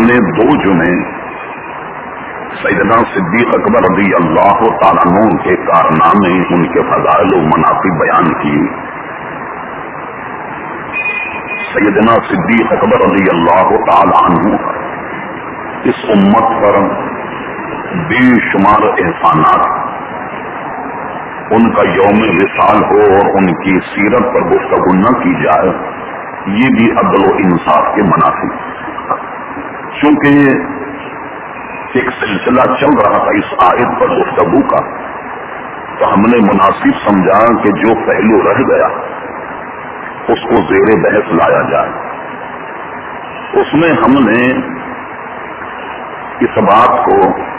हमने 2 जुमे सैयदना सिद्दीक अकबर रज़ी अल्लाह तआला अन्हु के कारनामे, उनके फज़ाइल व मनाक़िब बयान किए। सैयदना सिद्दीक अकबर रज़ी अल्लाह तआला अन्हु इस उम्मत पर बेशुमार एहसानात, उनका यौम विसाल हो और उनकी सीरत पर गुफ्तगू न की जाए, ये भी अदल व इंसाफ के मुनाफिक। चूंकि एक सिलसिला चल रहा था इस आयत पर गुफ्तगू का, तो हमने मुनासिब समझा कि जो पहलू रह गया उसको ज़ेरे बहस लाया जाए। उसमें हमने इस बात को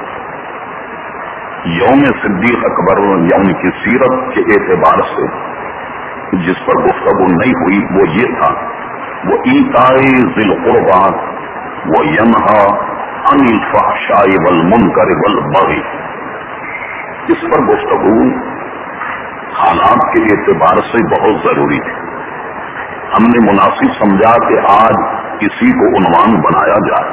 यौम सिद्दीक अकबर या उनकी सीरत के एतबार से जिस पर गुफ्तगू नहीं हुई वो ये था, वो ईताए ज़िल क़ुरबा वो यनहा अनिल फ़हशाइ वल मुनकर वल बग़ी। इस पर गुफ्तगू हालात के एतबार से बहुत जरूरी है। हमने मुनासिब समझा कि आज इसी को उन्वान बनाया जाए।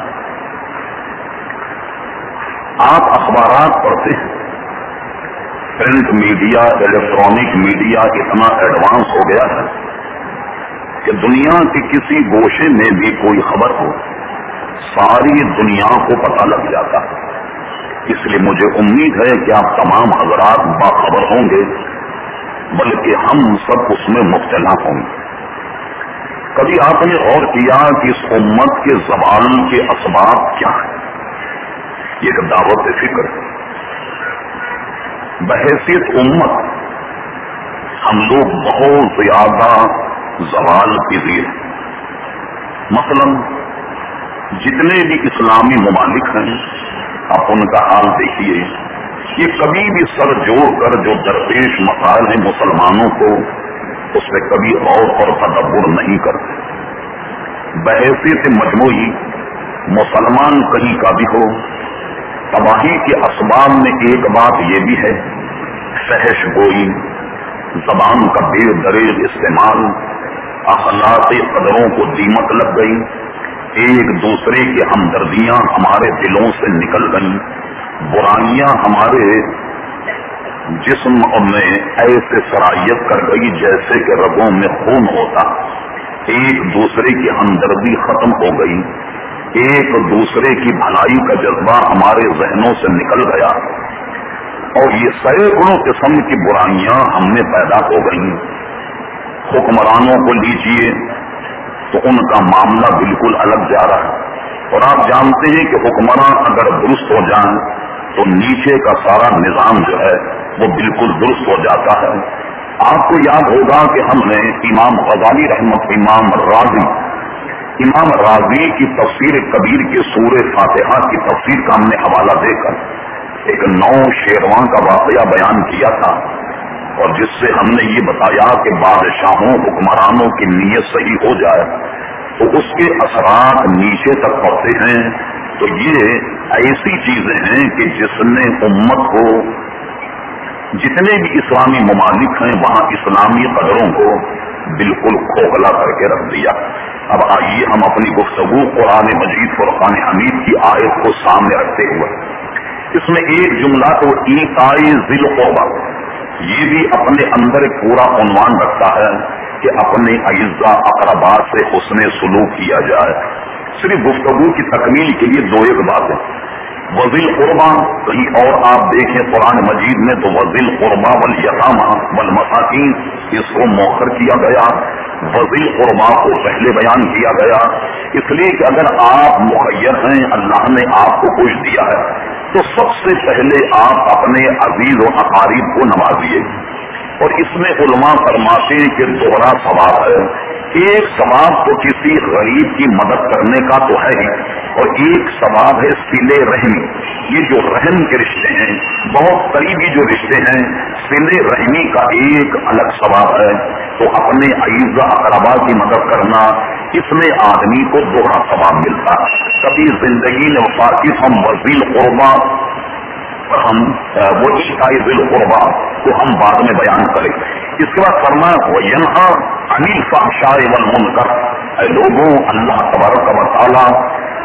आप अखबारात पढ़ते हैं, प्रिंट मीडिया, इलेक्ट्रॉनिक मीडिया इतना एडवांस हो गया है कि दुनिया के किसी गोशे में भी कोई खबर हो, सारी दुनिया को पता लग जाता है। इसलिए मुझे उम्मीद है कि आप तमाम हजरात बाखबर होंगे, बल्कि हम सब उसमें मुब्तला होंगे। कभी आपने गौर किया कि इस उम्मत के ज़वाल के असबाब क्या है? एक दावत फिक्र बहैसियत उम्मत हम लोग बहुत ज्यादा ज़वाल पज़ीर हैं। मसलन जितने भी इस्लामी ममालिक हैं, आप उनका हाल देखिए, ये कभी भी सर जोड़ कर जो दरपेश मसाइल हैं मुसलमानों को, उस पर कभी गौर और तदब्बुर नहीं करते। बहैसियत मजमूई मुसलमान कहीं का भी हो, तबाही के असबाब में एक बात ये भी है, फहश गोई, जबान का बेदरेज इस्तेमाल, अखलाक़ी कदरों को दीमक लग गई, एक दूसरे की हमदर्दियां हमारे दिलों से निकल गई, बुराइयां हमारे जिस्म में ऐसे सरायत कर गई जैसे कि रगों में खून होता, एक दूसरे की हमदर्दी खत्म हो गई, एक दूसरे की भलाई का जज्बा हमारे जहनों से निकल गया, और ये सैकड़ों किस्म की बुराइयां हमने पैदा हो गई। हुक्मरानों को लीजिए तो उनका मामला बिल्कुल अलग जा रहा है, और आप जानते हैं कि हुक्मरान अगर दुरुस्त हो जाएं तो नीचे का सारा निजाम जो है वो बिल्कुल दुरुस्त हो जाता है। आपको याद होगा कि हमने इमाम ग़ज़ाली रहमत इमाम राज़ी की तफसीर कबीर के सूरे फातिहा की तफसीर का हमने हवाला देकर एक 9 शेरवां का वाक़या बयान किया था, और जिससे हमने ये बताया कि बादशाहों हुक्मरानों की नीयत सही हो जाए तो उसके असरात नीचे तक पड़ते हैं। तो ये ऐसी चीजें हैं कि जिसने उम्मत को, जितने भी इस्लामी ममालिक हैं वहां इस्लामी कदरों को बिल्कुल खोखला करके रख दिया। अब आइए हम अपनी गुफ्तगू कुरान मजीद फुरक़ान हमीद की आयत को सामने रखते हुए, इसमें एक जुमला तो ईताए ज़िल क़ुरबा, ये भी अपने अंदर एक पूरा उन्वान रखता है कि अपने अइज़्ज़ा अक़रबा से हुस्ने सुलूक किया जाए। सिर्फ गुफ्तगू की तकमील के लिए 2-1 बातें। वज़िल क़ुरबा, कहीं और आप देखें कुरान मजीद में तो वज़िल क़ुरबा वल यतामा वल मसाकीन, इसको मौखर किया गया, वज़िल क़ुरबा को पहले बयान किया गया, इसलिए कि अगर आप मुखय्यर हैं, अल्लाह ने आपको कुछ दिया है, तो सबसे पहले आप अपने अजीज और अकारीब को नवाजिए। और इसमें उलमा फरमाते हैं कि दोहरा सवाब है। एक सवाब तो किसी गरीब की मदद करने का तो है ही, और एक सवाब है सिले रहमी। ये जो रहम के रिश्ते हैं, बहुत करीबी जो रिश्ते हैं, सिले रहमी का एक अलग सवाब है। तो अपने अईज़ा अक़रबा की मदद करना, इसमें आदमी को दोहरा सवाब मिलता है। कभी जिंदगी में वाकिफ हम वज़ील क़ुरबा हम वो ईताए ज़िल क़ुरबा को हम बाद में बयान करें। इसके बाद फरमाया वयनहा अनिल फ़हशाइ वल मुनकर, ऐ लोगों, अल्लाह तबारक व तआला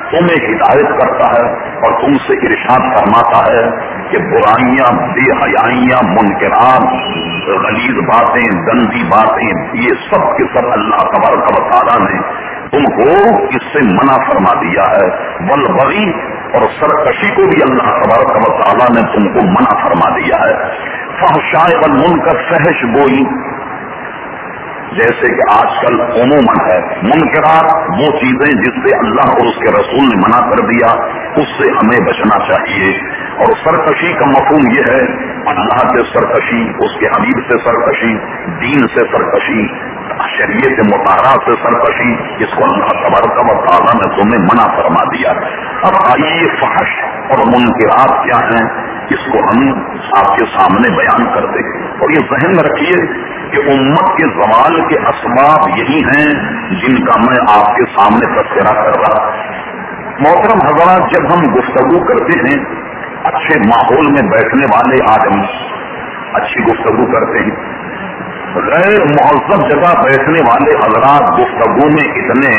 تمہیں ہدایت کرتا ہے اور تم سے ارشاد فرماتا ہے کہ برائیاں، بے حیائیاں، منکرات، غلیظ باتیں، گندی باتیں، یہ سب کے سب اللہ تبارک و تعالیٰ نے تم کو اس سے منع فرما دیا ہے. والبغی، اور سرکشی کو بھی اللہ تبارک و تعالیٰ نے تم کو منع فرما دیا ہے. فحشاء والمنکر، فحش گوئی، جیسے کہ آج کل عموماً ہے. منکرات وہ چیزیں جس سے اللہ اور اس کے رسول نے منع کر دیا، اس سے ہمیں بچنا چاہیے. اور سرکشی کا مفہوم یہ ہے اللہ سے سرکشی، اس کے حبیب سے سرکشی، دین سے سرکشی، شریعت مطالعہ سے سرکشی، اس کو اللہ تبارک و تعالیٰ نے تمہیں منع فرما دیا. اب آئیے فحش اور منکرات کیا ہیں اس کو ہم آپ کے سامنے بیان کرتے ہیں. اور یہ ذہن میں رکھیے کہ امت کے زوال کے اسباب یہی ہیں جن کا میں آپ کے سامنے تذکرہ کر رہا. محترم حضرات، جب ہم گفتگو کرتے ہیں، اچھے ماحول میں بیٹھنے والے آدمی اچھی گفتگو کرتے ہیں. غیر مہذب جگہ بیٹھنے والے حضرات گفتگو میں اتنے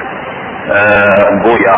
گویا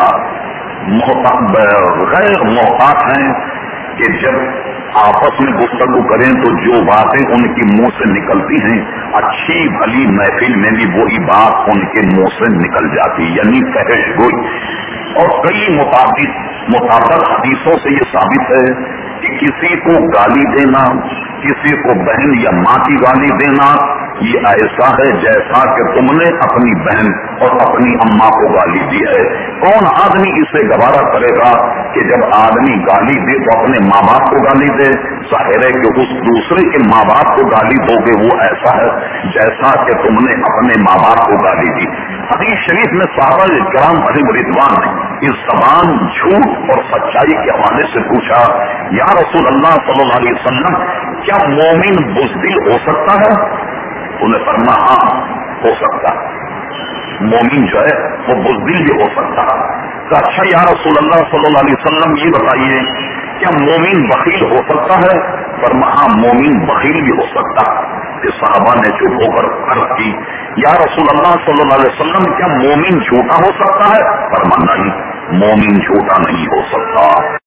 غیر محتاط ہیں کہ جب آپس میں گفتگو کریں تو جو باتیں ان کے منہ سے نکلتی ہیں، اچھی بھلی محفل میں بھی وہی بات ان کے منہ سے نکل جاتی، یعنی فحش گوئی. اور کئی متعدد حدیثوں سے یہ ثابت ہے کہ کسی کو گالی دینا، کسی کو بہن یا ماں کی گالی دینا، یہ ایسا ہے جیسا کہ تم نے اپنی بہن اور اپنی اماں کو گالی دی ہے. کون آدمی اسے گوارا کرے گا کہ جب آدمی گالی دے تو اپنے ماں باپ کو گالی دے؟ ظاہر ہے کہ اس دوسرے کے ماں باپ کو گالی دو گے وہ ایسا ہے جیسا کہ تم نے اپنے ماں باپ کو گالی دی. حدیث شریف میں صحابہ کرام علیہم رضوان نے اس زبان جھوٹ اور سچائی کے حوالے سے پوچھا، یا رسول اللہ صلی اللہ علیہ وسلم، کیا مومن بزدل ہو سکتا ہے؟ انہیں فرمایا ہاں ہو سکتا ہے، مومن جو ہے وہ بزدل بھی ہو سکتا ہے. تو اچھا یا رسول اللہ صلی اللہ علیہ وسلم یہ بتائیے کیا مومن بخیل ہو سکتا ہے؟ فرمایا ہاں مومن بخیل بھی ہو سکتا ہے. کہ صحابہ نے چپ ہو کر عرض کی، یا رسول اللہ صلی اللہ علیہ وسلم کیا مومن جھوٹا ہو سکتا ہے؟ فرمایا نہیں، مومن جھوٹا نہیں ہو سکتا.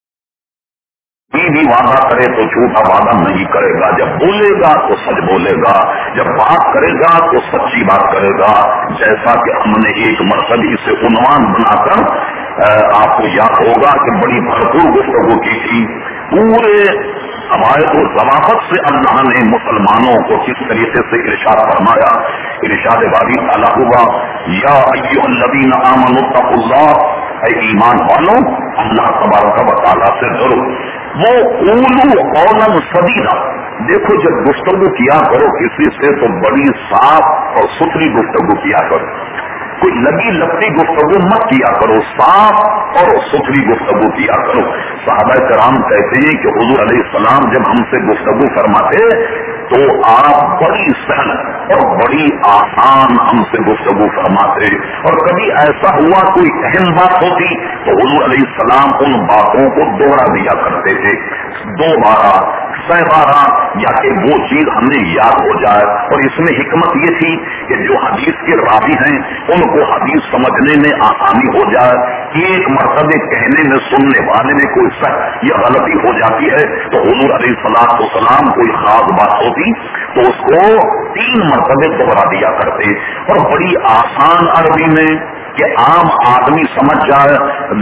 بھی وعدہ کرے تو جھوٹا وعدہ نہیں کرے گا، جب بولے گا تو سچ بولے گا، جب بات کرے گا تو سچی بات کرے گا. جیسا کہ ہم نے ایک مرتبہ سے عنوان بنا کر آپ کو یاد ہوگا کہ بڑی بھرپور گفتگو کی تھی. پورے عوائد و ضوابط سے اللہ نے مسلمانوں کو کس طریقے سے ارشاد فرمایا. ارشاد باری تعالیٰ ہوا، یا ایھا الذین آمنوا اتقوا اللہ، اے ایمان والوں اللہ تبارک و تعالیٰ سے ڈرو. وہ قولوا قولا سدیدا، دیکھو جب گفتگو کیا کرو کسی سے تو بڑی صاف اور ستھری گفتگو کیا کرو، کوئی لگی لگتی گفتگو مت کیا کرو، صاف اور ستھری گفتگو کیا کرو. صحابہ کرام کہتے ہیں کہ حضور علیہ السلام جب ہم سے گفتگو فرماتے تو آپ بڑی سہل اور بڑی آسان ہم سے گفتگو فرماتے، اور کبھی ایسا ہوا کوئی اہم بات ہوتی تو حضور علیہ السلام ان باتوں کو دوہرا دیا کرتے تھے، 2 بارہ 6 بارہ، یا کہ وہ چیز ہمیں یاد ہو جائے. اور اس میں حکمت یہ تھی کہ جو حدیث کے راوی ہیں ان کو حدیث سمجھنے میں آسانی ہو جائے. ایک مرتبہ کہنے میں سننے والے میں کوئی شک یا غلطی ہو جاتی ہے تو حضور علیہ الصلوۃ والسلام کوئی خاص بات ہوتی تو اس کو 3 مرتبہ دوہرا دیا کرتے، اور بڑی آسان عربی میں کہ عام آدمی سمجھ جائے.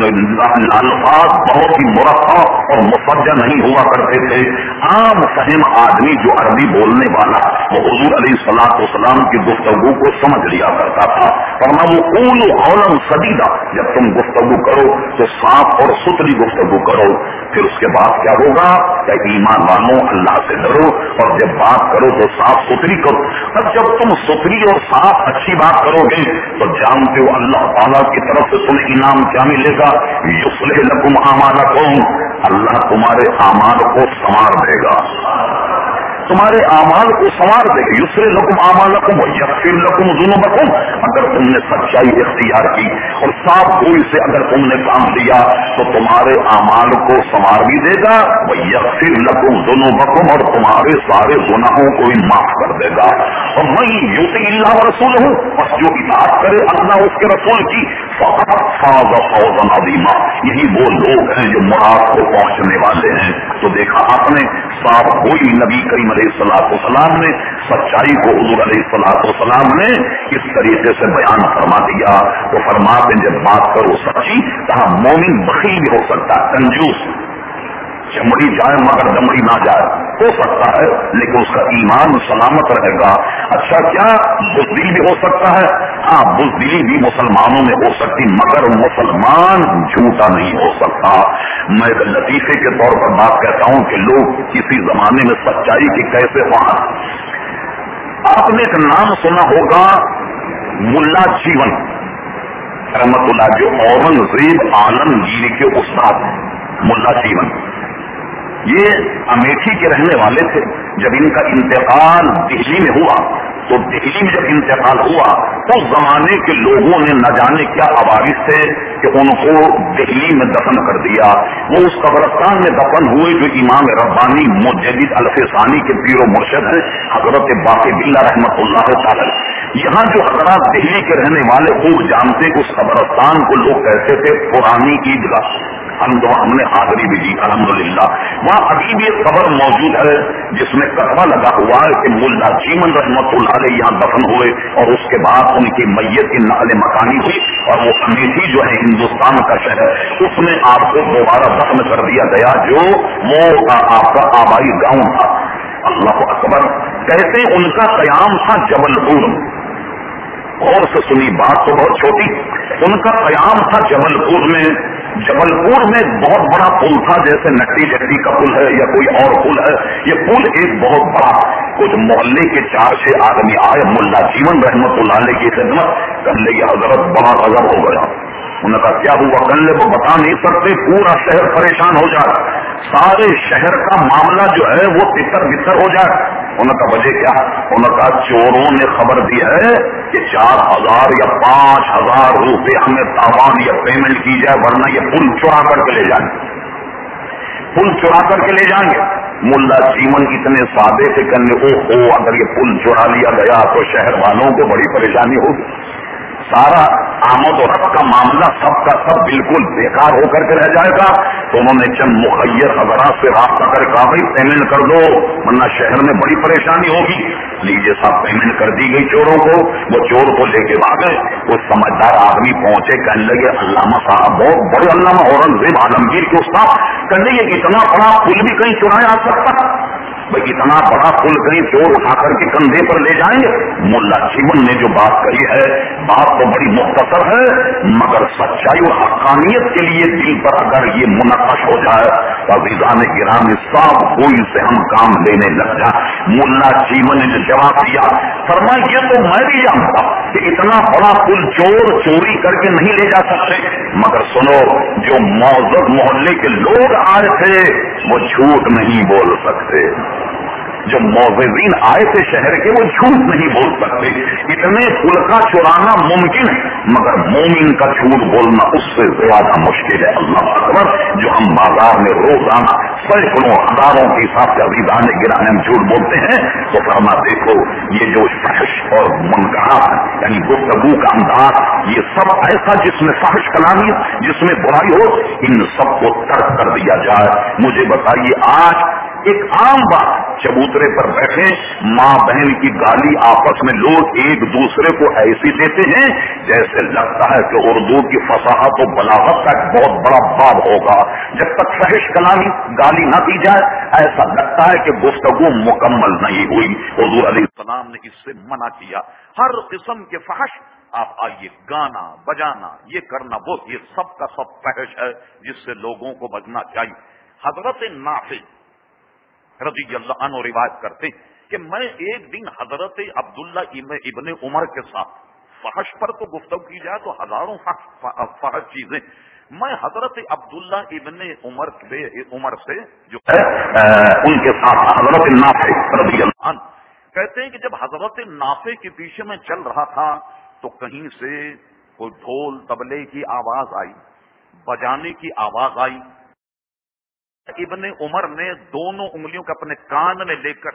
الفاظ بہت ہی مرفع اور مفجع نہیں ہوا کرتے تھے. عام فہم آدمی جو عربی بولنے والا وہ حضور علیہ الصلوۃ والسلام کی گفتگو کو سمجھ لیا کرتا تھا. فرمایا وہ قولوا قولا سدیدا، جب تم گفتگو کرو تو صاف اور ستھری گفتگو کرو. پھر اس کے بعد کیا ہوگا کہ ایمان والوں اللہ سے ڈرو، اور جب بات کرو تو صاف ستھری کرو. اب جب تم ستھری اور صاف اچھی بات کرو گے تو جانتے ہو اللہ تعالیٰ کی طرف سے تمہیں انعام کیا ملے گا؟ یصلح لکم اعمالکم، اللہ تمہارے اعمال کو سنوار دے گا، تمہارے اعمال کو سنوار دے گا. یصلح لکم اعمالکم ویغفر لکم ذنوبکم، اگر تم نے سچائی اختیار کی اور صاف گوئی سے اگر تم نے کام لیا تو تمہارے اعمال کو سنوار بھی دے گا. ویغفر لکم ذنوبکم، اور تمہارے سارے گناہوں کو بھی معاف کر دے گا. اور من یطع اللہ ورسولہ، بس جو اطاعت کرے اللہ اس کے رسول کی، फक़द फ़ाज़ फ़ौज़न अज़ीमा, यही वो लोग हैं जो मुराद को पहुंचने वाले हैं। तो देखा आपने, साफ कोई नबी करीम अलैहिस्सलाम ने सच्चाई को हुज़ूर अलैहिस्सलाम ने इस तरीके से बयान फरमा दिया। तो फरमाते जब बात करो सच्ची, कहा मोमिन बखील भी हो सकता है, कंजूस, चमड़ी जाए मगर दमड़ी ना जाए, हो सकता है, लेकिन उसका ईमान सलामत रहेगा। अच्छा, क्या बुज़दिल भी हो सकता है? हाँ, बुज़दिली भी मुसलमानों में हो सकती, मगर मुसलमान झूठा नहीं हो सकता। मैं एक लतीफे के तौर पर बात कहता हूं कि लोग किसी जमाने में सच्चाई की कैसे वहां, आपने एक नाम सुना होगा मुल्ला जीवन रहमतुल्लाह, जो औरंगजेब आलमगीर के उस्ताद मुल्ला जीवन, ये अमेठी के रहने वाले थे। जब इनका इंतकाल दिल्ली में हुआ, तो दिल्ली में जब इंतकाल हुआ तो उस जमाने के लोगों ने न जाने क्या अवारिस थे कि उनको दिल्ली में दफन कर दिया। वो उस कब्रिस्तान में दफन हुए जो इमाम रब्बानी मुजद्दिद अल-फ़िसानी के पीर व मुर्शिद हैं, हजरत बाक़ी बिल्लाह रहमतुल्लाह तआला। यहाँ जो हजरात दिल्ली के रहने वाले खूब जानते कि उस कब्रिस्तान को लोग कहते थे पुरानी ईदगाह। हमने हाजिरी भी दी अल्हम्दुलिल्लाह। वहाँ अभी भी एक कब्र मौजूद है जिसमें कतबा लगा हुआ है कि मुल्ला जीवन रहमतुल्लाह अलैह यहाँ दफन हुए और उसके बाद उनकी मैयत की नक़ल मकानी हुई और वो अमेठी जो है हिंदुस्तान का शहर, उसमें आपको दोबारा दफन कर दिया गया जो वो आपका आबाई गांव था। अल्लाह अकबर। कहते उनका कयाम था जबलपुर, और से सुनी बात तो बहुत छोटी, उनका कयाम था जबलपुर में। जबलपुर में बहुत बड़ा पुल था, जैसे नट्टी जट्टी का पुल है या कोई और पुल है। ये पुल एक बहुत बड़ा, कुछ मोहल्ले के 4-6 आदमी आए मुल्ला जीवन रहमतुल्लाह अलैह की खिदमत करने की, हजरत बड़ा गजब हो गया। उन्होंने कहा क्या हुआ? कल्ले वो बता नहीं सकते, पूरा शहर परेशान हो जाए, सारे शहर का मामला जो है वो तितर बितर हो जाए। उन्होंने कहा वजह क्या? उन्होंने कहा चोरों ने खबर दी है कि 4,000 या 5,000 रुपये हमें तावान या पेमेंट की जाए, वरना ये पुल चुरा करके ले जाएंगे, पुल चुरा करके ले जाएंगे। मुल्ला जीवन इतने सादे थे, कहने ओ अगर ये पुल चुरा लिया गया तो शहर वालों को बड़ी परेशानी होगी, सारा आमद और रफ्त का मामला सबका सब बिल्कुल बेकार होकर के रह जाएगा। तो उन्होंने चंद मुखय्यर हजरात से रास्ता कर कहा भाई पेमेंट कर दो वरना शहर में बड़ी परेशानी होगी। लीजिए साहब, पेमेंट कर दी गई चोरों को। वो चोर को लेके भागे। वो समझदार आदमी पहुंचे, कहने लगे अल्लामा साहब, बहुत बड़े अल्लामा औरंगजेब आलमगीर के उस्ताद, कहने लगे इतना बड़ा पुल भी कहीं चुराया जा सकता? भाई इतना बड़ा पुल कहीं चोर उठा करके कंधे पर ले जाएंगे? मुल्ला जीवन ने जो बात कही है, बात तो बड़ी मुख्तसर है, मगर सच्चाई और हक्कानियत के लिए दिल पर अगर ये मुनक्कश हो जाए तो अज़ीज़ान गिरामी साहब कोई से हम काम लेने लग जाए। मुल्ला जीवन ने जो जवाब दिया, फरमाया ये तो मैं भी जानता कि इतना बड़ा पुल चोर चोरी करके नहीं ले जा सकते, मगर सुनो, जो मौजूद मोहल्ले के लोग आए थे वो झूठ नहीं बोल सकते, जो मौज़िज़ीन आए थे शहर के वो झूठ नहीं बोल सकते। इतने पुल का चुराना मुमकिन है, मगर मोमिन का झूठ बोलना उससे ज्यादा मुश्किल है। अल्लाह अकबर। जो हम बाजार में रोजाना सैकड़ों हजारों के हिसाब से अज़ीज़ान गिराने हम झूठ बोलते हैं, तो फरमा देखो ये जो फहश और मुनकरात यानी गुफ्तगू का अंदाज, ये सब ऐसा जिसमें फहश कलामी, जिसमें बुराई हो, इन सबको तर्क कर दिया जाए। मुझे बताइए, आज एक आम बात, चबूतरे पर बैठे माँ बहन की गाली आपस में लोग एक दूसरे को ऐसी देते हैं जैसे लगता है कि उर्दू की फसाहत और बलागत का एक बहुत बड़ा बाब होगा। जब तक फहिश कलामी गाली न दी जाए, ऐसा लगता है कि गुफ्तगू मुकम्मल नहीं हुई। हुजूर अलैहिस्सलाम ने इससे मना किया। हर किस्म के फहश, आप आइए, गाना बजाना, ये करना वो, ये सब का सब फहश है जिससे लोगों को बचना चाहिए। हजरत नाफी रज़ी अल्लाह अन्हु रिवायत करते कि मैं एक दिन हजरत अब्दुल्ला इब्ने उमर के साथ, फहश पर तो गुफ्तगू की जाए तो हजारों फहश चीजें, मैं हजरत अब्दुल्ला इब्ने उमर से जो उनके साथ हजरत नाफे रज़ी अल्लाह अन्हु कहते हैं कि जब हजरत नाफे के पीछे में चल रहा था तो कहीं से कोई ढोल तबले की आवाज आई, बजाने की आवाज आई। इब्ने उमर ने दोनों उंगलियों को अपने कान में लेकर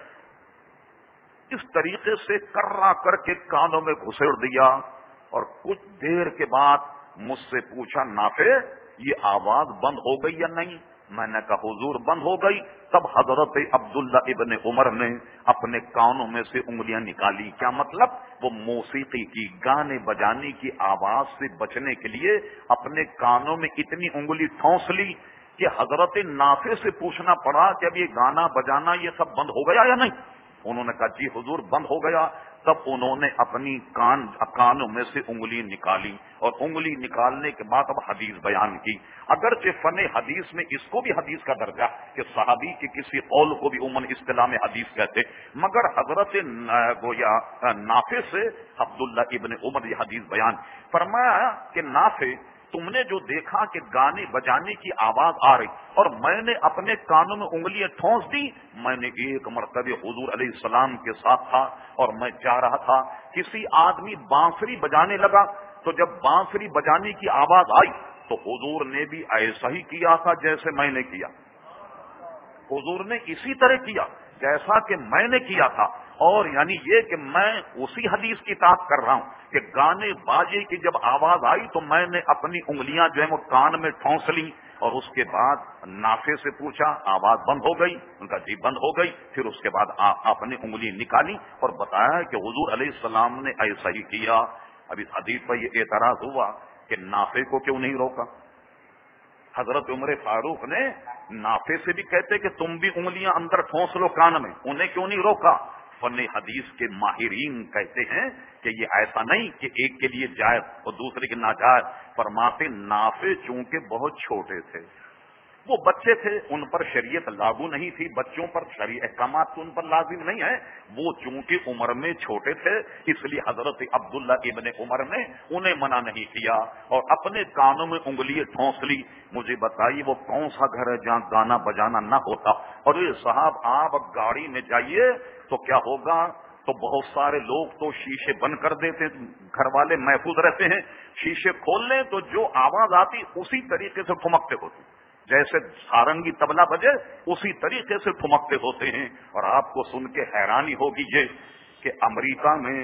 इस तरीके से कर्रा करके कानों में घुसेड़ दिया और कुछ देर के बाद مجھ سے پوچھا نافع یہ آواز بند ہو گئی یا نہیں؟ میں نے کہا حضور بند ہو گئی۔ تب حضرت عبداللہ ابن عمر نے اپنے کانوں میں سے انگلیاں نکالی۔ کیا مطلب؟ وہ موسیقی کی، گانے بجانے کی آواز سے بچنے کے لیے اپنے کانوں میں اتنی انگلی ٹھونس لی کہ حضرت نافع سے پوچھنا پڑا کہ اب یہ گانا بجانا یہ سب بند ہو گیا یا نہیں؟ انہوں نے کہا جی حضور بند ہو گیا۔ تب انہوں نے اپنی کانوں میں سے انگلی نکالی اور انگلی نکالنے کے بعد اب حدیث بیان کی۔ اگرچہ فن حدیث میں اس کو بھی حدیث کا درجہ کہ صحابی کے کسی قول کو بھی عموماً اصطلاح میں حدیث کہتے، مگر حضرت گویا نافع سے عبداللہ ابن عمر یہ حدیث بیان فرمایا کہ نافع تم نے جو دیکھا کہ گانے بجانے کی آواز آ رہی اور میں نے اپنے کانوں میں انگلیاں ٹھونس دی، میں نے ایک مرتبہ حضور علیہ السلام کے ساتھ تھا اور میں جا رہا تھا، کسی آدمی بانسری بجانے لگا تو جب بانسری بجانے کی آواز آئی تو حضور نے بھی ایسا ہی کیا تھا جیسے میں نے کیا۔ حضور نے اسی طرح کیا جیسا کہ میں نے کیا تھا، اور یعنی یہ کہ میں اسی حدیث کی تعریف کر رہا ہوں کہ گانے باجے کی جب آواز آئی تو میں نے اپنی انگلیاں جو ہیں وہ کان میں ٹھونس لی اور اس کے بعد نافع سے پوچھا آواز بند ہو گئی؟ ان کا جی بند ہو گئی۔ پھر اس کے بعد آپ نے انگلی نکالی اور بتایا کہ حضور علیہ السلام نے ایسا ہی کیا۔ اب اس حدیث پر یہ اعتراض ہوا کہ نافع کو کیوں نہیں روکا؟ حضرت عمر فاروق نے نافع سے بھی کہتے کہ تم بھی انگلیاں اندر ٹھونس لو کان میں، انہیں کیوں نہیں روکا؟ فن حدیث کے ماہرین کہتے ہیں کہ یہ ایسا نہیں کہ ایک کے لیے جائز اور دوسرے کے ناجائز، فرماتے نافع چونکہ بہت چھوٹے تھے، وہ بچے تھے، ان پر شریعت لاگو نہیں تھی، بچوں پر شرعی احکامات تو ان پر لازم نہیں ہے، وہ چونکہ عمر میں چھوٹے تھے اس لیے حضرت عبداللہ ابن عمر نے انہیں منع نہیں کیا اور اپنے کانوں میں انگلی ٹھونس لی۔ مجھے بتائیے وہ کون سا گھر ہے جہاں گانا بجانا نہ ہوتا؟ اور یہ صاحب آپ گاڑی میں جائیے تو کیا ہوگا، تو بہت سارے لوگ تو شیشے بند کر دیتے ہیں، گھر والے محفوظ رہتے ہیں، شیشے کھول لیں تو جو آواز آتی اسی طریقے سے ٹھمکتے ہوتے، جیسے سارنگی طبلہ بجے اسی طریقے سے ٹھمکتے ہوتے ہیں۔ اور آپ کو سن کے حیرانی ہوگی یہ کہ امریکہ میں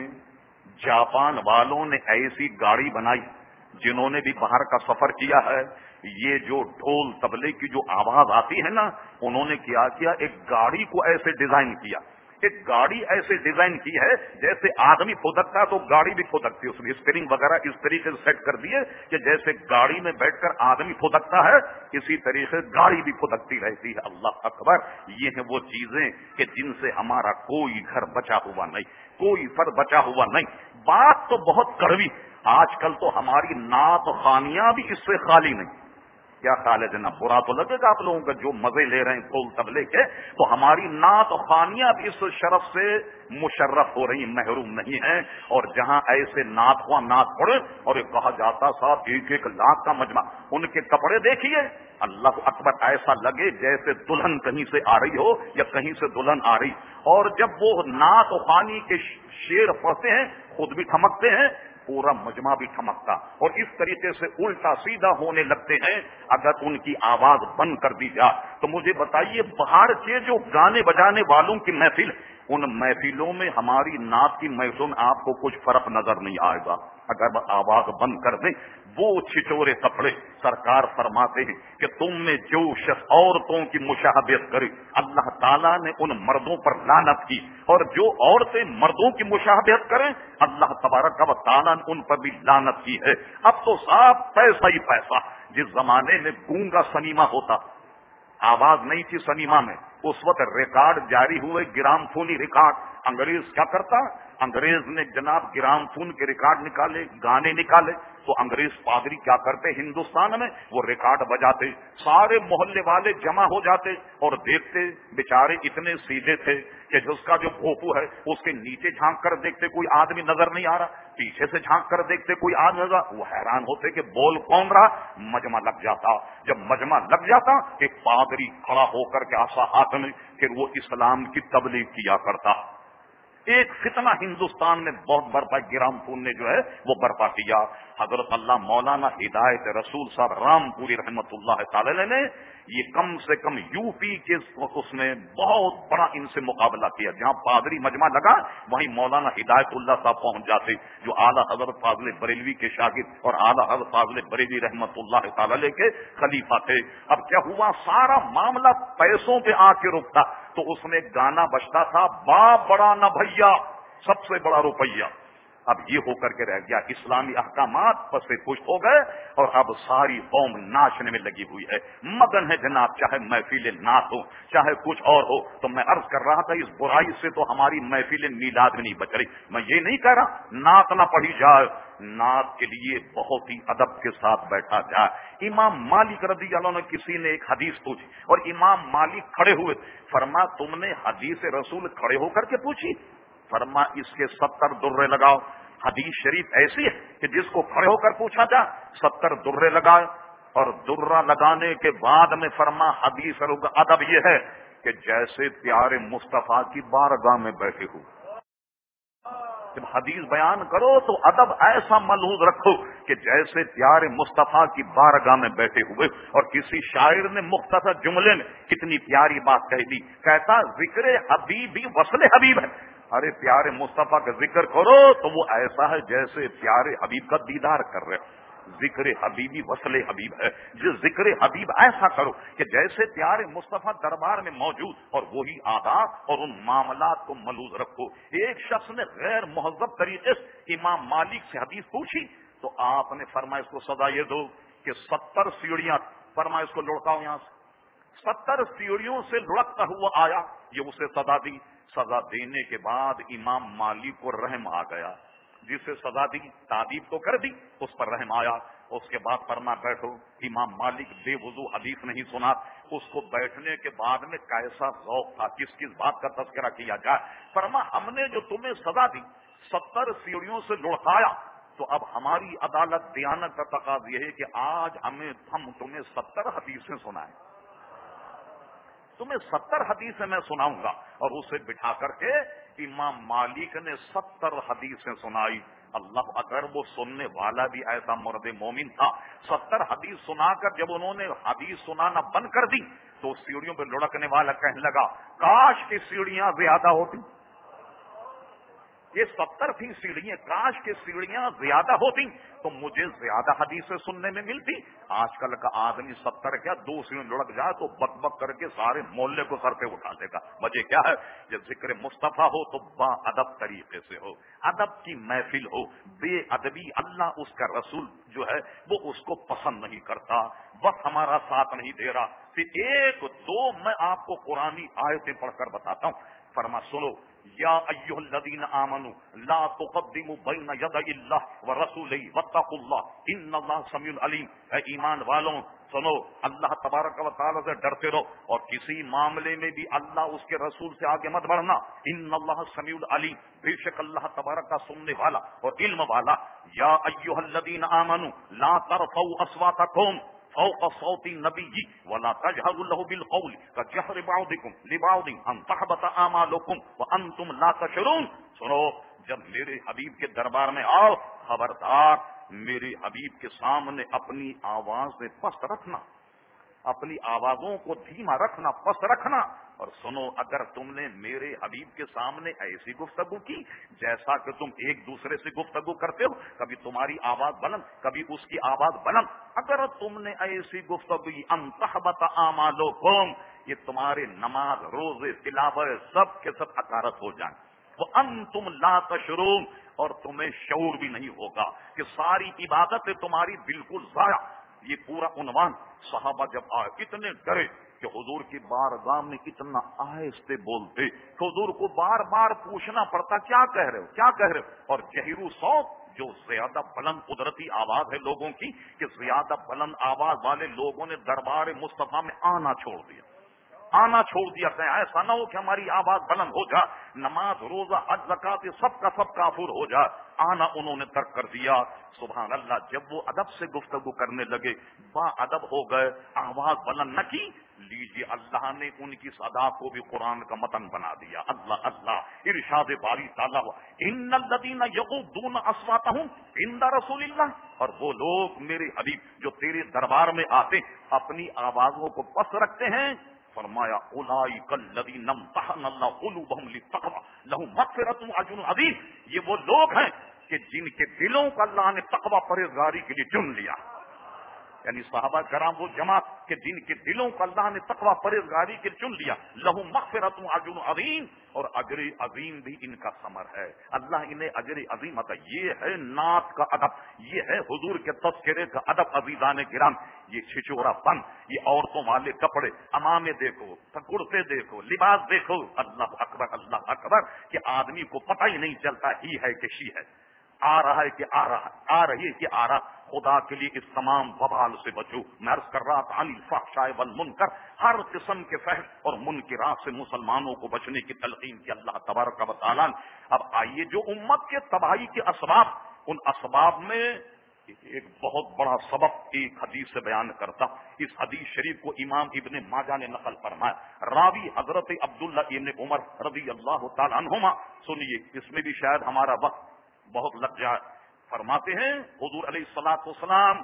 جاپان والوں نے ایسی گاڑی بنائی، جنہوں نے بھی باہر کا سفر کیا ہے، یہ جو ڈھول طبلے کی جو آواز آتی ہے نا، انہوں نے کیا ایک گاڑی کو ایسے ڈیزائن کیا، ایک گاڑی ایسے ڈیزائن کی ہے جیسے آدمی پھدکتا ہے تو گاڑی بھی پھدکتی ہے، اس میں اسپرنگ وغیرہ اس طریقے سے سیٹ کر دیے کہ جیسے گاڑی میں بیٹھ کر آدمی پھدکتا ہے اسی طریقے سے گاڑی بھی پھدکتی رہتی ہے۔ اللہ اکبر! یہ ہیں وہ چیزیں کہ جن سے ہمارا کوئی گھر بچا ہوا نہیں، کوئی فرد بچا ہوا نہیں۔ بات تو بہت کڑوی، آج کل تو ہماری نعت خوانیاں بھی اس سے خالی نہیں۔ کیا خیال ہے جناب؟ برا تو لگے گا آپ لوگوں کا جو مزے لے رہے ہیں ڈھول طبلے کے، تو ہماری نعت خوانیاں بھی اس شرف سے مشرف ہو رہی، محروم نہیں ہیں۔ اور جہاں ایسے نعت خواں نعت پڑھے اور یہ کہا جاتا صاحب 1-1 لاکھ کا مجمع، ان کے کپڑے دیکھیے اللہ اکبر، ایسا لگے جیسے دلہن کہیں سے آ رہی ہو یا کہیں سے دلہن آ رہی، اور جب وہ نعت خوانی کے شعر پڑھتے ہیں خود بھی ٹھمکتے ہیں، پورا مجمع بھی ٹھمکتا، اور اس طریقے سے الٹا سیدھا ہونے لگتے ہیں اگر ان کی آواز بند کر دی جائے۔ تو مجھے بتائیے باہر کے جو گانے بجانے والوں کی محفل، ان محفلوں میں ہماری نعت کی محفلوں میں آپ کو کچھ فرق نظر نہیں آئے گا اگر آواز بند کر دیں۔ وہ چھچورے کپڑے سرکار فرماتے ہیں کہ تم میں جو شخص عورتوں کی مشابہت کرے اللہ تعالیٰ نے ان مردوں پر لعنت کی، اور جو عورتیں مردوں کی مشابہت کریں اللہ تبارک و تعالیٰ نے ان پر بھی لعنت کی ہے۔ اب تو صاحب پیسہ ہی پیسہ، جس زمانے میں گونگا سنیما ہوتا، آواز نہیں تھی سنیما میں، اس وقت ریکارڈ جاری ہوئے، گرام فونی ریکارڈ، انگریز کیا کرتا؟ انگریز نے جناب گرام فون کے ریکارڈ نکالے، گانے نکالے، تو انگریز پادری کیا کرتے ہندوستان میں؟ وہ ریکارڈ بجاتے، سارے محلے والے جمع ہو جاتے اور دیکھتے، بیچارے اتنے سیدھے تھے کہ جس کا جو بھوپو ہے اس کے نیچے جھانک کر دیکھتے کوئی آدمی نظر نہیں آ رہا، پیچھے سے جھانک کر دیکھتے کوئی آدمی نظر، وہ حیران ہوتے کہ بول کون رہا، مجمع لگ جاتا۔ جب مجمع لگ جاتا ایک پادری کھڑا ہو کر کے عصا ہاتھ میں، پھر وہ اسلام کی تبلیغ کیا کرتا۔ ایک فتنہ ہندوستان نے بہت برپا، گرام پور نے جو ہے وہ برپا کیا. حضرت اللہ مولانا ہدایت رسول صاحب رام پوری رحمت اللہ تعالی نے یہ کم سے کم یو پی کے اس میں بہت بڑا ان سے مقابلہ کیا. جہاں پادری مجمع لگا وہیں مولانا ہدایت اللہ صاحب پہنچ جاتے، جو اعلیٰ حضرت فاضل بریلوی کے شاگرد اور اعلیٰ حضرت فاضل بریلوی رحمت اللہ تعالی کے خلیفہ تھے. اب کیا ہوا، سارا معاملہ پیسوں پہ آ کے رکتا. تو اس میں گانا بجتا تھا، باپ بڑا نہ بھیا، سب سے بڑا روپیہ. اب یہ ہو کر کے رہ گیا، اسلامی احکامات پر سے خوش ہو گئے اور اب ساری قوم ناچنے میں لگی ہوئی ہے، مگن ہے جناب، چاہے محفل نعت ہو چاہے کچھ اور ہو. تو میں عرض کر رہا تھا اس برائی سے تو ہماری محفل میلاد میں نہیں بچ رہی. میں یہ نہیں کہہ رہا نعت نہ پڑھی جائے، نعت کے لیے بہت ہی ادب کے ساتھ بیٹھا جائے. امام مالک رضی اللہ عنہ کسی نے ایک حدیث پوچھی اور امام مالک کھڑے ہوئے، فرما تم نے حدیث رسول کھڑے ہو کر کے پوچھی؟ فرما اس کے 70 درے لگاؤ. حدیث شریف ایسی ہے کہ جس کو کھڑے ہو کر پوچھا جائے 70 درے لگائے. اور درہ لگانے کے بعد میں فرما حدیث کا ادب یہ ہے کہ جیسے پیارے مصطفیٰ کی بارگاہ میں بیٹھے ہو. جب حدیث بیان کرو تو ادب ایسا ملحوظ رکھو کہ جیسے پیارے مصطفیٰ کی بارگاہ میں بیٹھے ہوئے. اور کسی شاعر نے مختصر جملے میں کتنی پیاری بات کہہ دی، کہتا ذکر حبیب ہی وصل حبیب ہے. ارے پیارے مصطفیٰ کا ذکر کرو تو وہ ایسا ہے جیسے پیارے حبیب کا دیدار کر رہے. ذکر حبیبی وصل حبیب ہے. جو ذکر حبیب ایسا کرو کہ جیسے پیارے مصطفیٰ دربار میں موجود، اور وہی آداب اور ان معاملات کو ملحوظ رکھو. ایک شخص نے غیر مہذب طریقے سے امام مالک سے حدیث پوچھی تو آپ نے فرمایا اس کو سزا یہ دو کہ 70 سیڑھیاں، فرمایا اس کو لڑکاؤ یہاں سے. 70 سیڑھیوں سے لڑکتا ہوا آیا، یہ اسے سزا دی. سزا دینے کے بعد امام مالک کو رحم آ گیا. جسے سزا دی تعدیب تو کر دی، اس پر رحم آیا. اس کے بعد فرما بیٹھو. امام مالک بے وضو حدیث نہیں سنا. اس کو بیٹھنے کے بعد میں کیسا ذوق تھا، کس کس بات کا تذکرہ کیا جائے. فرما ہم نے جو تمہیں سزا دی 70 سیڑھیوں سے لڑکایا، تو اب ہماری عدالت دیانت کا تقاضا یہ ہے کہ آج ہم تمہیں 70 حدیثیں سنائیں. تمہیں 70 حدیثیں میں سناؤں گا. اور اسے بٹھا کر کے امام مالک نے 70 حدیثیں سنائی. اللہ اگر وہ سننے والا بھی ایسا مرد مومن تھا، 70 حدیث سنا کر جب انہوں نے حدیث سنانا بند کر دی تو سیڑھیوں پہ لڑکنے والا کہنے لگا کاش کی سیڑھیاں زیادہ ہوتی. یہ 70 تھی سیڑھیاں، کاش کے سیڑھیاں زیادہ ہوتی تو مجھے زیادہ حدیثیں سننے میں ملتی. آج کل کا آدمی 70 کیا 2 سیڑھیاں لڑک جائے تو بک بک کر کے سارے محلے کو سر پہ اٹھا دے گا. وجہ کیا ہے؟ جب ذکر مصطفیٰ ہو تو با ادب طریقے سے ہو، ادب کی محفل ہو. بے ادبی اللہ اس کا رسول جو ہے وہ اس کو پسند نہیں کرتا. وقت ہمارا ساتھ نہیں دے رہا. پھر 1 2 میں آپ کو قرآنی آیتیں پڑھ کر بتاتا ہوں. فرما سنو، یا ایھا الذین آمنوا لا تقدموا بین یدی اللہ ورسولہ واتقوا اللہ ان اللہ سمیع علیم. اے ایمان والوں سنو، اللہ تبارک و تعالی سے ڈرتے رہو اور کسی معاملے میں بھی اللہ اس کے رسول سے آگے مت بڑھنا. ان اللہ سمیع علیم، بے شک اللہ تبارک کا سننے والا اور علم والا. یا ایھا الذین آمنوا لا ترفعوا اصواتکم فوق صوت النبی ولا تجهروا له بالقول كجهر بعضكم لبعض ان تحبط اعمالكم وانتم لا تشعرون. سنو، جب میرے حبیب کے دربار میں آؤ خبردار میرے حبیب کے سامنے اپنی آواز میں پست رکھنا، اپنی آوازوں کو دھیما رکھنا، پست رکھنا. اور سنو، اگر تم نے میرے حبیب کے سامنے ایسی گفتگو کی جیسا کہ تم ایک دوسرے سے گفتگو کرتے ہو، کبھی تمہاری آواز بلند کبھی اس کی آواز بلند، اگر تم نے ایسی گفتگو کی ان تحبط اعمالکم، یہ تمہارے نماز روزے تلاوت سب کے سب حقارت ہو جائیں. وانتم لا تشعرون، اور تمہیں شعور بھی نہیں ہوگا کہ ساری عبادت تمہاری بالکل ضائع. یہ پورا عنوان. صحابہ جب آئے اتنے ڈرے کہ حضور کی بارگاہ میں اتنا آہستہ بولتے کہ حضور کو بار بار پوچھنا پڑتا کیا کہہ رہے ہو کیا کہہ رہے ہو. اور جہیرو صوت، جو زیادہ بلند قدرتی آواز ہے لوگوں کی، کہ زیادہ بلند آواز والے لوگوں نے دربار مصطفیٰ میں آنا چھوڑ دیا. آنا چھوڑ دیا کریں. ایسا نہ ہو کہ ہماری آواز بلند ہو جائے, نماز روزہ حج زکات سب کا سب کافر ہو جائے. آنا انہوں نے ترک کر دیا. سبحان اللہ. جب وہ ادب سے گفتگو کرنے لگے, با ادب ہو گئے, آواز بلند نہ کی, لیجیے اللہ نے ان کی صدا کو بھی قرآن کا متن بنا دیا. اللہ اللہ. ارشاد باری تعالیٰ, ان الذین یغضون اصواتهم عند رسول اللہ, اور وہ لوگ میرے حبیب جو تیرے دربار میں آتے اپنی آوازوں کو پس رکھتے ہیں, فرمایا اولئک الذین امتحن اللہ قلوبهم للتقوی لهم مغفرۃ واجر عظیم. یہ وہ لوگ ہیں کہ جن کے دلوں کو اللہ نے تقوی پرہیزگاری کے لیے چن لیا. یعنی صحابہ کرام وہ جماعت کہ جن کے دلوں کو اللہ نے تقوی پرہیزگاری کے چن لیا. لہم مغفرۃ واجر عظیم, اور اجر عظیم بھی ان کا ثمر ہے. اللہ انہیں اجر عظیم عطا. یہ ہے نعت کا ادب, یہ ہے حضور کے تذکرے کا ادب. عزیزان کرام, یہ چھچورا پن, یہ عورتوں والے کپڑے, امامے دیکھو, کرتے دیکھو, لباس دیکھو, اللہ اکبر کہ آدمی کو پتہ ہی نہیں چلتا ہی ہے کہ شی ہے, آ رہا ہے کہ آ رہا, آ رہی ہے کہ آ رہا. خدا کے لیے اس تمام وبال سے بچو. میں عرض کر رہا تھا عن الفحشاء والمنکر, ہر قسم کے فحش اور منکرات سے مسلمانوں کو بچنے کی تلقین کی اللہ تبارک و تعالیٰ. اب آئیے جو امت کے تباہی کے اسباب, ان اسباب میں ایک بہت بڑا سبب ایک حدیث سے بیان کرتا. اس حدیث شریف کو امام ابن ماجہ نے نقل فرمایا. راوی حضرت عبداللہ ابن عمر رضی اللہ تعالی عنہما. سنیے, اس میں بھی شاید ہمارا وقت بہت لگ جائے. فرماتے ہیں حضور علیہ الصلوۃ والسلام,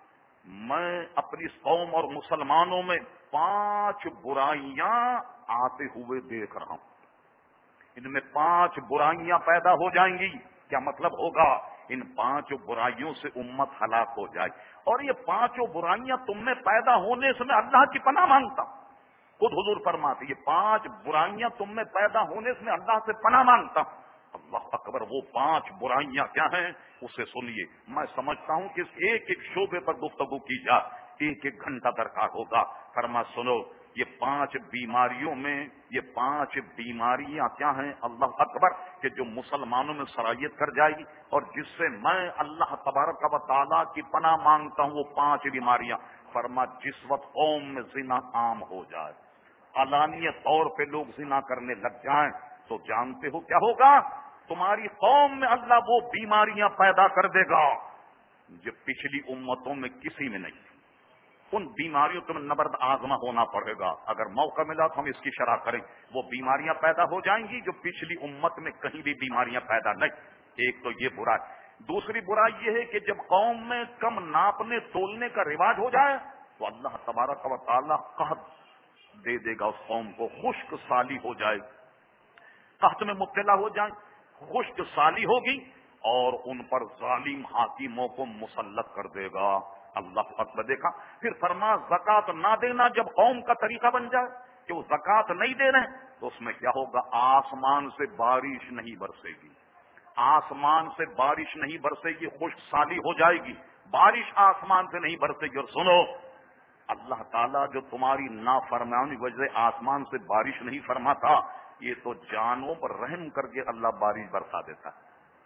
میں اپنی قوم اور مسلمانوں میں 5 برائیاں آتے ہوئے دیکھ رہا ہوں. ان میں 5 برائیاں پیدا ہو جائیں گی. کیا مطلب ہوگا؟ ان 5 برائیوں سے امت ہلاک ہو جائے. اور یہ 5 برائیاں تم میں پیدا ہونے سے میں اللہ کی پناہ مانگتا ہوں. خود حضور فرماتے یہ 5 برائیاں تم میں پیدا ہونے سے میں اللہ سے پناہ مانگتا ہوں. اللہ اکبر. وہ 5 برائیاں کیا ہیں اسے سنیے. میں سمجھتا ہوں کہ اس ایک ایک شعبے پر گفتگو کی جائے ایک ایک گھنٹہ درکار ہوگا. فرما سنو, یہ 5 بیماریوں میں, یہ 5 بیماریاں کیا ہیں اللہ اکبر, کہ جو مسلمانوں میں سرایت کر جائے گی اور جس سے میں اللہ تبارک و تعالیٰ کی پناہ مانگتا ہوں. وہ 5 بیماریاں. فرما جس وقت قوم میں زنا عام ہو جائے, علانیت طور پہ لوگ زنا کرنے لگ جائیں, تو جانتے ہو کیا ہوگا؟ تمہاری قوم میں اللہ وہ بیماریاں پیدا کر دے گا جو پچھلی امتوں میں کسی میں نہیں. ان بیماریوں کو نبرد آزما ہونا پڑے گا. اگر موقع ملا تو ہم اس کی شرح کریں. وہ بیماریاں پیدا ہو جائیں گی جو پچھلی امت میں کہیں بھی بیماریاں پیدا نہیں. ایک تو یہ برائی. دوسری برائی یہ ہے کہ جب قوم میں کم ناپنے تولنے کا رواج ہو جائے تو اللہ تبارک و تعالیٰ قحط دے دے گا اس قوم کو. خشک سالی ہو جائے, قحط میں مبتلا ہو جائیں, خشک سالی ہوگی, اور ان پر ظالم حاکموں کو مسلط کر دے گا. اللہ اکبر. دیکھا پھر فرما زکات نہ دینا جب قوم کا طریقہ بن جائے کہ وہ زکات نہیں دے رہے تو اس میں کیا ہوگا؟ آسمان سے بارش نہیں برسے گی, آسمان سے بارش نہیں برسے گی, خشک سالی ہو جائے گی, بارش آسمان سے نہیں برسے گی. اور سنو, اللہ تعالیٰ جو تمہاری نافرمانی کی وجہ سے آسمان سے بارش نہیں فرماتا, یہ تو جانوروں پر رحم کر کے اللہ بارش برسا دیتا ہے.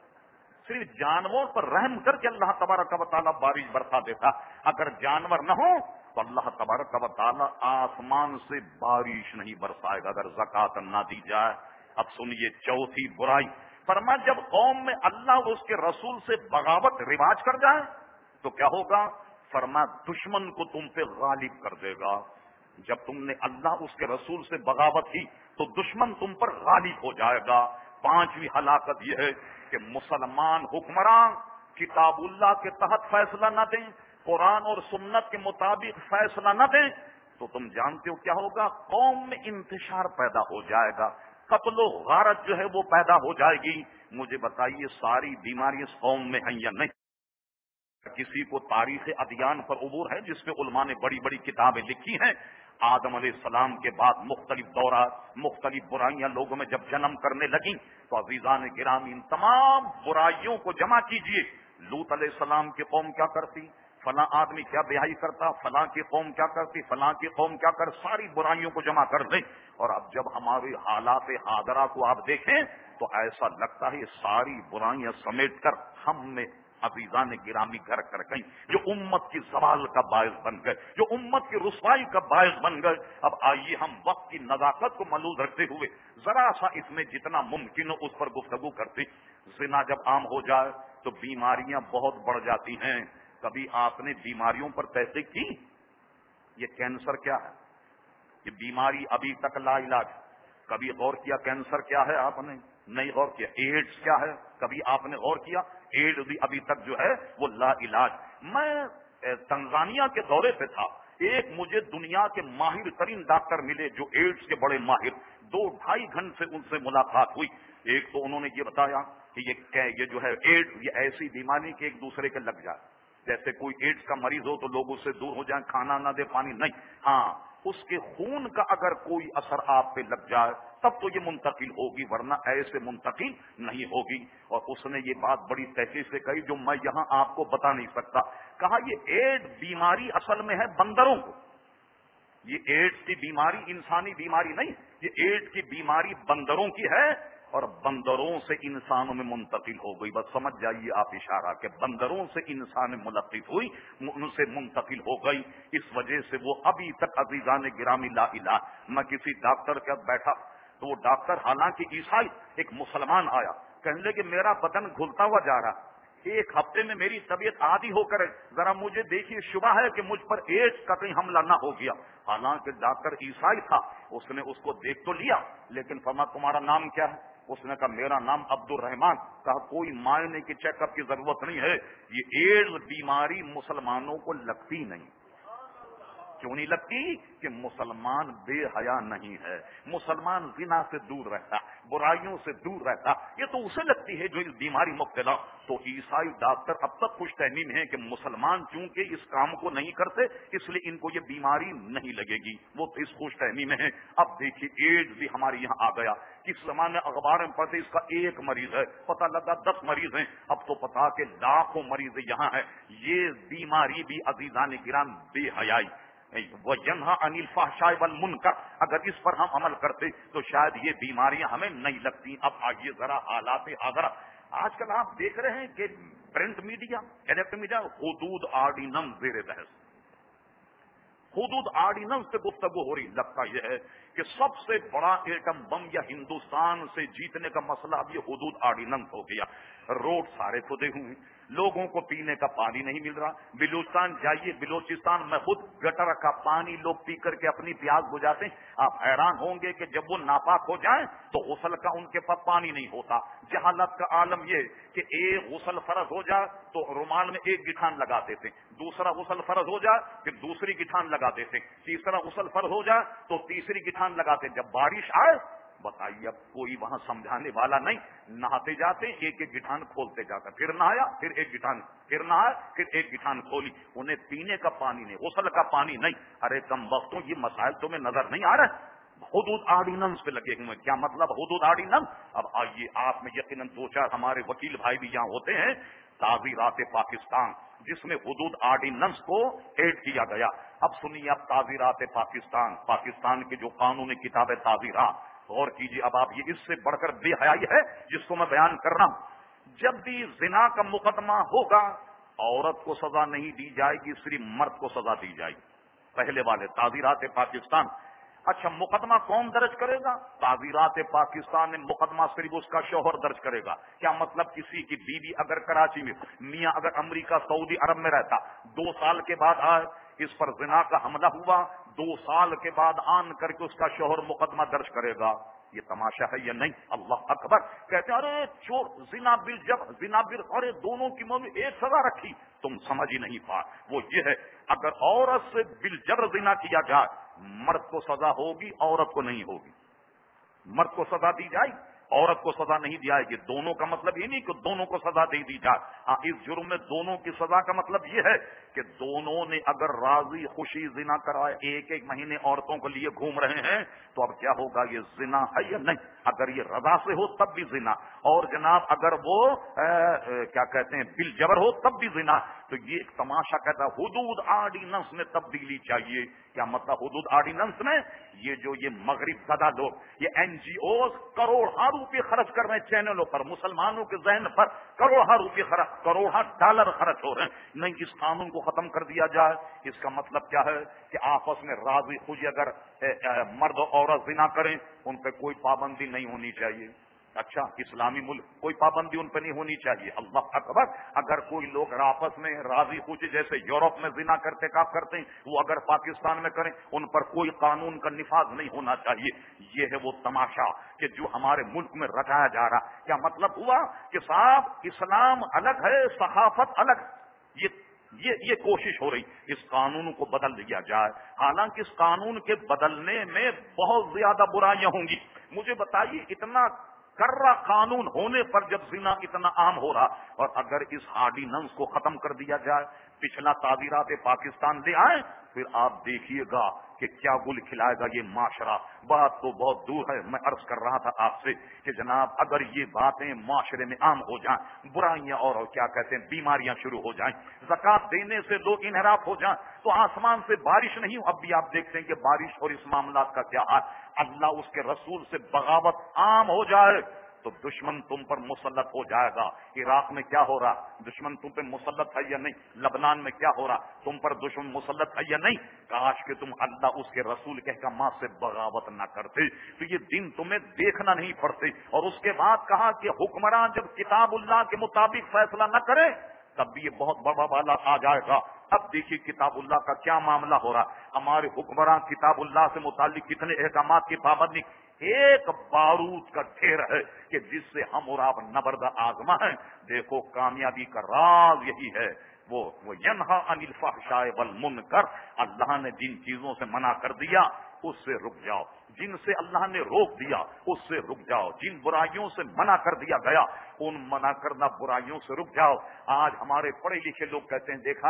صرف جانوروں پر رحم کر کے اللہ تبارک و تعالیٰ بارش برسا دیتا. اگر جانور نہ ہو تو اللہ تبارک و تعالیٰ آسمان سے بارش نہیں برسائے گا اگر زکات نہ دی جائے. اب سنیے چوتھی برائی. فرما جب قوم میں اللہ اس کے رسول سے بغاوت رواج کر جائے تو کیا ہوگا؟ فرما دشمن کو تم پہ غالب کر دے گا. جب تم نے اللہ اس کے رسول سے بغاوت کی تو دشمن تم پر غالب ہو جائے گا. 5ویں ہلاکت یہ ہے کہ مسلمان حکمران کتاب اللہ کے تحت فیصلہ نہ دیں, قرآن اور سنت کے مطابق فیصلہ نہ دیں تو تم جانتے ہو کیا ہوگا؟ قوم میں انتشار پیدا ہو جائے گا, قتل و غارت جو ہے وہ پیدا ہو جائے گی. مجھے بتائیے ساری بیماریاں اس قوم میں ہیں یا نہیں؟ کسی کو تاریخ ادیان پر عبور ہے جس پہ علماء نے بڑی بڑی کتابیں لکھی ہیں؟ آدم علیہ السلام کے بعد مختلف دورات, مختلف برائیاں لوگوں میں جب جنم کرنے لگیں تو عزیزان گرامی ان تمام برائیوں کو جمع کیجئے. لوط علیہ السلام کی قوم کیا کرتی, فلاں آدمی کیا بیاہی کرتا, فلاں کی قوم کیا کرتی, فلاں کی قوم کیا کر, ساری برائیوں کو جمع کر دیں. اور اب جب ہمارے حالات حاضرہ کو آپ دیکھیں تو ایسا لگتا ہے یہ ساری برائیاں سمیٹ کر ہم میں अजीजान गिरामी घर कर गई, जो उम्मत की सवाल का बायस बन गए, जो उम्मत की रुसवाई का बायस बन गए। अब आइए हम वक्त की नजाकत को मलूज रखते हुए जरा सा इसमें जितना मुमकिन हो उस पर गुफ्तगू करते। जिना जब आम हो जाए तो बीमारियां बहुत बढ़ जाती हैं। कभी आपने बीमारियों पर तहकीक की? ये कैंसर क्या है? ये बीमारी अभी तक लाइलाज। कभी गौर किया कैंसर क्या है? आपने नहीं गौर किया। एड्स क्या है? कभी आपने गौर किया? एड्स भी अभी तक जो है वो लाइलाज। मैं तंजानिया के दौरे पे था, एक मुझे दुनिया के माहिर तरीन डॉक्टर मिले जो एड्स के बड़े माहिर। 2-2.5 घंटे से उनसे मुलाकात हुई। एक तो उन्होंने ये बताया कि ये जो है एड्स, ये ऐसी बीमारी कि एक दूसरे के लग जाए। जैसे कोई एड्स का मरीज हो तो लोग उससे दूर हो जाएं, खाना ना दे, पानी नहीं। हाँ, उसके खून का अगर कोई असर आप पे लग जाए तब तो ये मुंतकिल होगी, वरना ऐसे मुंतकिल नहीं होगी। और उसने ये बात बड़ी तहकीक से कही जो मैं यहां आपको बता नहीं सकता। कहा ये एड्स बीमारी असल में है बंदरों को। ये एड्स की बीमारी इंसानी बीमारी नहीं, ये एड्स की बीमारी बंदरों की है और बंदरों से इंसानों में मुंतकिल हो गई। बस समझ जाइए आप इशारा कि बंदरों से इंसान में मुलक्कित हुई, उनसे मुंतकिल हो गई। इस वजह से वो अभी तक अजीजान गिरामी ला इलाज। मैं किसी डॉक्टर के साथ बैठा तो वो डॉक्टर हालांकि ईसाई, एक मुसलमान आया, कहने लगे मेरा बदन घुलता हुआ जा रहा, एक हफ्ते में मेरी तबीयत आदि होकर जरा मुझे देखिए, शुबा है कि मुझ पर एड्स का कहीं हमला ना हो गया। हालांकि डॉक्टर ईसाई था, उसने उसको देख तो लिया, लेकिन फरमा तुम्हारा नाम क्या है? उसने कहा मेरा नाम अब्दुल रहमान। कहा कोई मायने की चेकअप की जरूरत नहीं है, ये एड्स बीमारी मुसलमानों को लगती नहीं। क्यों नहीं लगती? कि मुसलमान बेहया नहीं है, मुसलमान जिना से दूर रहता, बुराइयों से दूर रहता। ये तो उसे लगती है जो इस बीमारी मुब्तला। तो ईसाई डॉक्टर अब तक खुशफहमी में है कि मुसलमान चूंकि इस काम को नहीं करते इसलिए इनको ये बीमारी नहीं लगेगी, वो तो इस खुशफहमी में है। अब देखिए एड्स भी हमारे यहाँ आ गया। किस जमाने अखबार में पढ़ते इसका एक मरीज है, पता लगा 10 मरीज हैं, अब तो पता कि लाखों मरीज यहाँ है। ये बीमारी भी अजीजान किराम बेहयाई, वो यन्हा अनिल फहशाय वल मुनकर, अगर इस पर हम अमल करते तो शायद ये बीमारियां हमें नहीं लगती। अब आइए जरा हालात आगरा। आजकल आप देख रहे हैं कि प्रिंट मीडिया, इलेक्ट्रॉनिक मीडिया, हुदूद ऑर्डिनेंस जेर बहस, हुदूद ऑर्डिनेंस से गुफ्तगू हो रही। लगता यह है कि सबसे बड़ा एटम बम या हिंदुस्तान से जीतने का मसला अब ये हुदूद ऑर्डिनेंस हो गया। रोड सारे खुदे हुए, लोगों को पीने का पानी नहीं मिल रहा। बिलूचिस्तान जाइए, बिलूचिस्तान में खुद गटर का पानी लोग पी करके अपनी प्यास बुझाते हैं। आप हैरान होंगे कि जब वो नापाक हो जाए तो गुसल का उनके पास पानी नहीं होता। जहालत का आलम ये कि एक गुसल फर्ज हो जाए तो रुमाल में एक गिठान लगाते थे, दूसरा गुसल फर्ज हो जाए फिर दूसरी गिठान लगाते थे, तीसरा गुसल फर्ज हो जाए तो तीसरी गिठान लगाते। जब बारिश आए बताइए, अब कोई वहां समझाने वाला नहीं, नहाते जाते एक एक गिठान खोलते जाकर, फिर नहाया फिर एक गिठान, फिर नहाया फिर एक गिठान खोली। उन्हें पीने का पानी नहीं, गुसल का पानी नहीं। अरे कम वक्तों, ये मसाइल तुम्हें नजर नहीं आ रहा? हुदूद ऑर्डिनेंस पे लगे हुए। क्या मतलब हुदूद ऑर्डिनेंस? अब आइए, आप में यकीनन 2-4 हमारे वकील भाई भी यहाँ होते हैं। ताज़ीरात पाकिस्तान, जिसमें हुदूद ऑर्डिनेंस को ऐड किया गया। अब सुनिए, अब ताज़ीरात पाकिस्तान, पाकिस्तान की जो कानूनी किताब है ताज़ीरात, गौर कीजिए। अब आप, ये इससे बढ़कर बेहयाई है जिसको मैं बयान कर रहा हूं। जब भी जिना का मुकदमा होगा, औरत को सजा नहीं दी जाएगी, सिर्फ मर्द को सजा दी जाएगी। पहले वाले ताज़ीरात पाकिस्तान। अच्छा, मुकदमा कौन दर्ज करेगा? ताज़ीरात पाकिस्तान में मुकदमा सिर्फ उसका शौहर दर्ज करेगा। क्या मतलब? किसी की बीवी अगर कराची में, मियां अगर अमेरिका सऊदी अरब में रहता, 2 साल के बाद आए, इस पर जिना का हमला हुआ, 2 साल के बाद आन करके उसका शौहर मुकदमा दर्ज करेगा। ये तमाशा है या नहीं? अल्लाह अकबर। कहते हैं अरे चोर, जिना बिल जब, जिना बिल, अरे दोनों की मुंह में एक सजा रखी। तुम समझ ही नहीं पा। वो ये है, अगर औरत से बिल जबर जिना किया जाए, मर्द को सजा होगी, औरत को नहीं होगी। मर्द को सजा दी जाए, औरत को सजा नहीं दी जाएगी। दोनों का मतलब ये नहीं कि दोनों को सजा दे दी जाए। हाँ, इस जुर्म में दोनों की सजा का मतलब ये है کہ دونوں نے اگر راضی خوشی زنا کرائے، ایک ایک مہینے عورتوں کو لیے گھوم رہے ہیں، تو اب کیا ہوگا؟ یہ زنا ہے یا نہیں؟ اگر یہ رضا سے ہو تب بھی زنا، اور جناب اگر وہ کیا کہتے ہیں بالجبر ہو تب بھی زنا. تو یہ ایک تماشا کہتا ہے حدود آرڈیننس میں تبدیلی چاہیے. کیا مطلب حدود آرڈیننس میں؟ یہ مغرب زدہ لوگ، یہ این جی اوز کروڑوں روپے خرچ کر رہے ہیں چینلوں پر، مسلمانوں کے ذہن پر کروڑوں روپے کروڑوں ڈالر خرچ ہو رہے ہیں. نہیں، اس قانون کو ختم کر دیا جائے. اس کا مطلب کیا ہے کہ آپس میں راضی خوشی اگر مرد و عورت زنا کریں ان پہ کوئی پابندی نہیں ہونی چاہیے. اچھا، اسلامی ملک کوئی پابندی ان پہ نہیں ہونی چاہیے. اللہ اکبر. اگر کوئی لوگ آپس میں راضی خوشی جیسے یورپ میں زنا کرتے ہیں وہ اگر پاکستان میں کریں ان پر کوئی قانون کا نفاذ نہیں ہونا چاہیے. یہ ہے وہ تماشا کہ جو ہمارے ملک میں رچایا جا رہا. کیا مطلب ہوا کہ صاحب اسلام الگ ہے، ثقافت الگ. یہ کوشش ہو رہی اس قانون کو بدل دیا جائے. حالانکہ اس قانون کے بدلنے میں بہت زیادہ برائیاں ہوں گی. مجھے بتائیے، اتنا کرا قانون ہونے پر جب زنا اتنا عام ہو رہا، اور اگر اس آرڈیننس کو ختم کر دیا جائے، پچھلا تعزیرات پاکستان لے آئے، پھر آپ دیکھیے گا کہ کیا گل کھلائے گا یہ معاشرہ. بات تو بہت دور ہے. میں عرض کر رہا تھا آپ سے کہ جناب اگر یہ باتیں معاشرے میں عام ہو جائیں، برائیاں اور کیا کہتے ہیں بیماریاں شروع ہو جائیں، زکات دینے سے لوگ انحراف ہو جائیں، تو آسمان سے بارش نہیں. اب بھی آپ دیکھتے ہیں کہ بارش اور اس معاملات کا کیا حال. اللہ اس کے رسول سے بغاوت عام ہو جائے تو دشمن تم پر مسلط ہو جائے گا. عراق میں کیا ہو رہا؟ دشمن تم پہ مسلط ہے یا نہیں؟ لبنان میں کیا ہو رہا؟ تم پر دشمن مسلط ہے یا نہیں؟ کاش کہ تم اللہ اس کے رسول کے احکامات سے بغاوت نہ کرتے تو یہ دن تمہیں دیکھنا نہیں پڑتے. اور اس کے بعد کہا کہ حکمراں جب کتاب اللہ کے مطابق فیصلہ نہ کرے تب بھی یہ بہت بڑا بالا آ جائے گا. اب دیکھیے کتاب اللہ کا کیا معاملہ ہو رہا. ہمارے حکمراں کتاب اللہ سے متعلق کتنے احکامات کی پابندی. ایک بارود کا ڈھیر ہے کہ جس سے ہم اور آپ نبردہ آزما ہیں. دیکھو کامیابی کا راز یہی ہے، وہ ینہا عن الفحشاء والمنکر. اللہ نے جن چیزوں سے منع کر دیا اس سے رک جاؤ، جن سے اللہ نے روک دیا اس سے رک جاؤ، جن برائیوں سے منع کر دیا گیا ان منع کردہ برائیوں سے رک جاؤ. آج ہمارے پڑھے لکھے لوگ کہتے ہیں دیکھا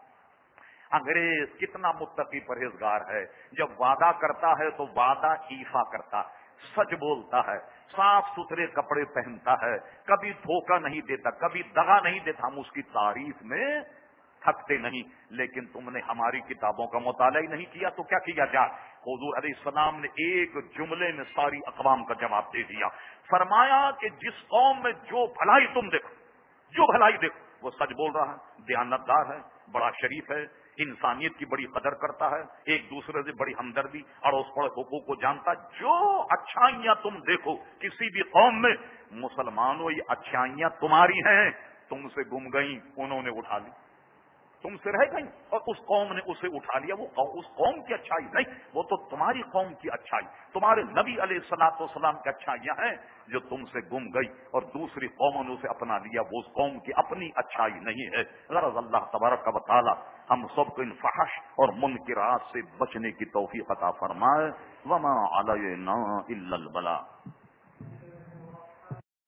انگریز کتنا متقی پرہیزگار ہے، جب وعدہ کرتا ہے تو وعدہ ایفا کرتا، سچ بولتا ہے، صاف ستھرے کپڑے پہنتا ہے، کبھی دھوکہ نہیں دیتا، کبھی دغا نہیں دیتا. ہم اس کی تعریف میں تھکتے نہیں. لیکن تم نے ہماری کتابوں کا مطالعہ ہی نہیں کیا تو کیا کیا جائے؟ حضور علیہ السلام نے ایک جملے میں ساری اقوام کا جواب دے دیا. فرمایا کہ جس قوم میں جو بھلائی تم دیکھو، جو بھلائی دیکھو، وہ سچ بول رہا ہے، دیانتدار ہے، بڑا شریف ہے، انسانیت کی بڑی قدر کرتا ہے، ایک دوسرے سے بڑی ہمدردی اڑوس پڑوس حقوق کو جانتا ہے. جو اچھائیاں تم دیکھو کسی بھی قوم میں، مسلمانوں یہ اچھائیاں تمہاری ہیں، تم سے گم گئیں انہوں نے اٹھا لی، تم سے رہ گئی اور اس قوم نے اسے اٹھا لیا. وہ اس قوم کی اچھائی نہیں، وہ تو تمہاری قوم کی اچھائی، تمہارے نبی علیہ الصلوۃ والسلام کی اچھائیاں ہیں جو تم سے گم گئی اور دوسری قوموں نے اسے اپنا لیا. وہ اس قوم کی اپنی اچھائی نہیں ہے. غرض اللہ تبارک و تعالی ہم سب کو ان فحش اور منکرات سے بچنے کی توفیق عطا فرمائے. وما علینا الا البلاغ.